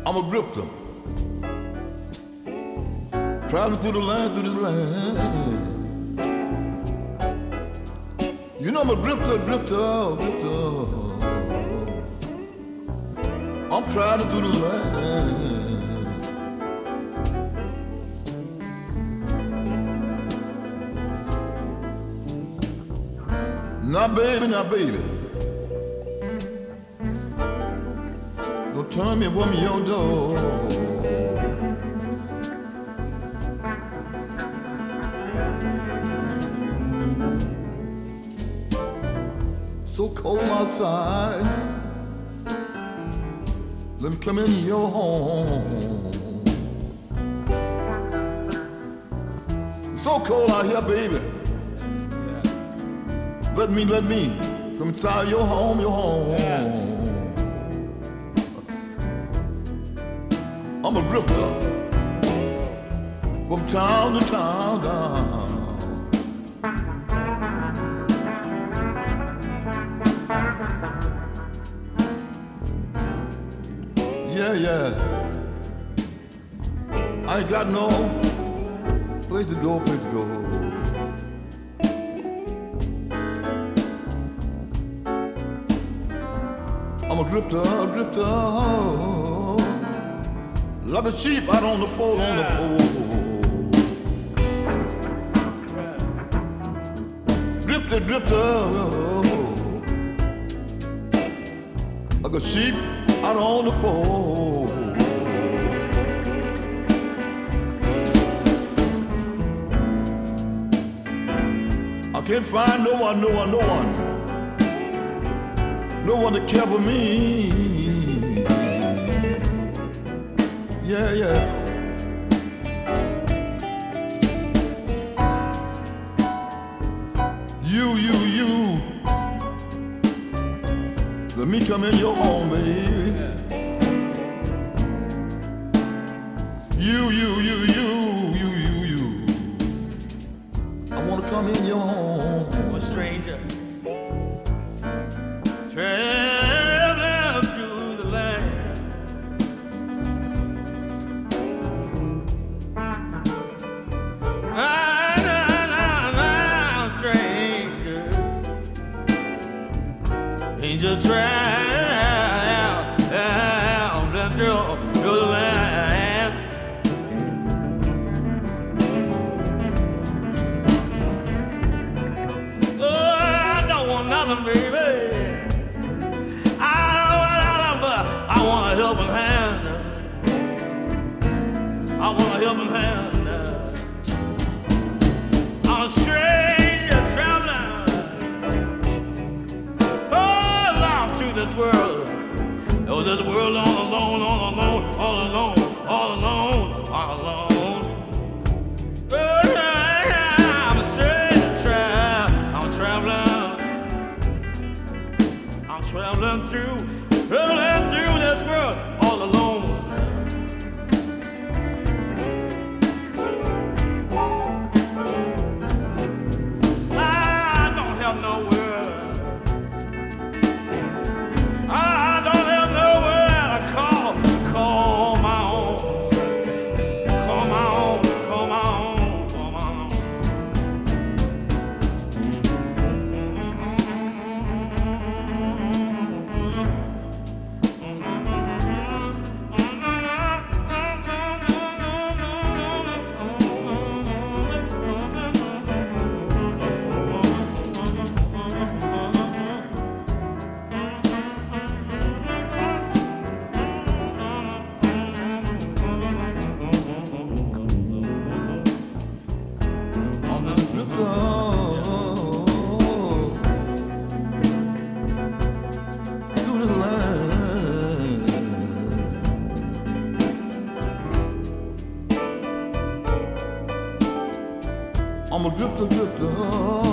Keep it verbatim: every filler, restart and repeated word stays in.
I'm a drifter, traveling through the land, through this land. You know I'm a drifter, drifter, drifter. I'm traveling through the land. Now baby, now baby, don't turn me from your door. So cold outside, let me come in your home. So cold out here, baby. Let me, let me come inside your home, your home. I'm a drifter from town to town, down. Yeah, yeah. I ain't got no place to go, place to go. I'm a drifter, a drifter, like a sheep out on the fold, on the fold. Drifter, drifter, like a sheep out on the fold. I can't find no one, no one, no one. No one to care for me. Yeah, yeah. You, you, you. Let me come in your home, baby. You, you, you, you, you, you, you. I wanna come in your home. A stranger. Traveling through the land, I'm a stranger, angel traveling through, through the land. Oh, I don't want nothing, baby. I want a helping hand. I want a helping hand. I'm a stranger traveling all out through this world. Oh, this world all alone, all alone, all alone, all alone, all alone. Oh, I'm a stranger traveling. I'm traveling. I'm traveling through. Traveling through this world all alone. I don't have nowhere. I don't have nowhere to call, call my own. Call my own, call my own, call my own. I'm a drifter, drifter.